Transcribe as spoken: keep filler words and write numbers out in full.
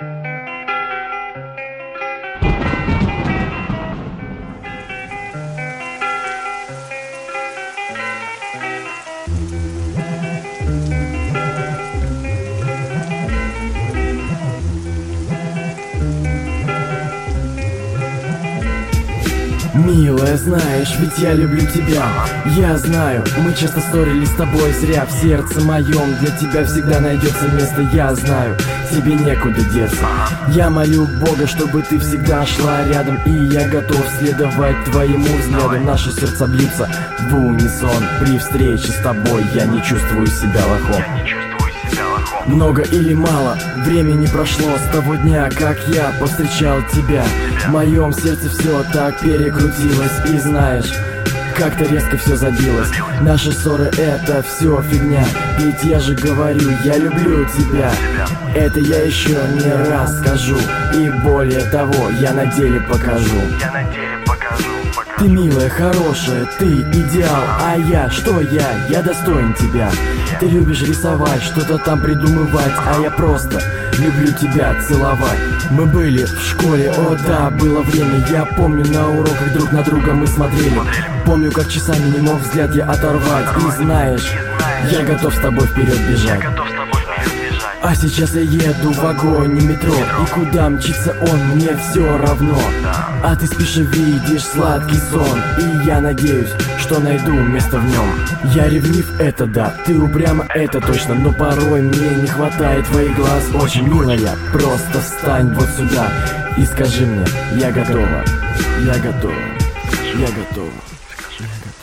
Милая, знаешь, ведь я люблю тебя. Я знаю, мы часто ссорились с тобой зря. В сердце моем для тебя всегда найдется место. Я знаю, тебе некуда деться. Я молю Бога, чтобы ты всегда шла рядом, и я готов следовать твоему взгляду. Наши сердца бьются в унисон. При встрече с тобой я не чувствую себя лохом. Много или мало времени прошло с того дня, как я повстречал тебя. В моем сердце все так перекрутилось, и знаешь, как-то резко все забилось. Наши ссоры — это все фигня, ведь я же говорю, я люблю тебя. Это я еще не раз скажу, и более того, я на деле покажу. Ты милая, хорошая, ты идеал, а я, что я? Я достоин тебя. Ты любишь рисовать, что-то там придумывать, а я просто люблю тебя целовать. Мы были в школе, о да, было время. Я помню, на уроках друг на друга мы смотрели. Помню, как часами не мог взгляд я оторвать. И знаешь, я готов с тобой вперед бежать. А сейчас я еду в вагоне метро, и куда мчится он, мне все равно. А ты спишь и видишь сладкий сон, и я надеюсь, что найду место в нем. Я ревнив, это да, ты упряма, это точно, но порой мне не хватает твоих глаз. Очень милая, просто встань вот сюда и скажи мне, я готова, я готова, я готова, я готова.